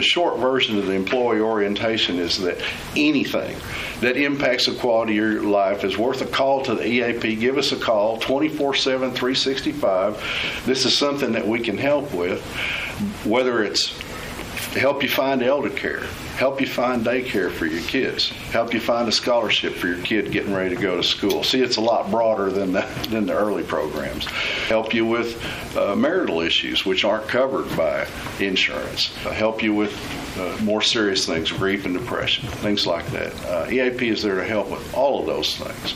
short version of the employee orientation is that anything that impacts the quality of your life is worth a call to the EAP. Give us a call 24/7, 365. This is something that we can help with, whether it's help you find elder care, help you find daycare for your kids, help you find a scholarship for your kid getting ready to go to school. See, it's a lot broader than the early programs. Help you with marital issues, which aren't covered by insurance. Help you with more serious things, grief and depression, things like that. EAP is there to help with all of those things.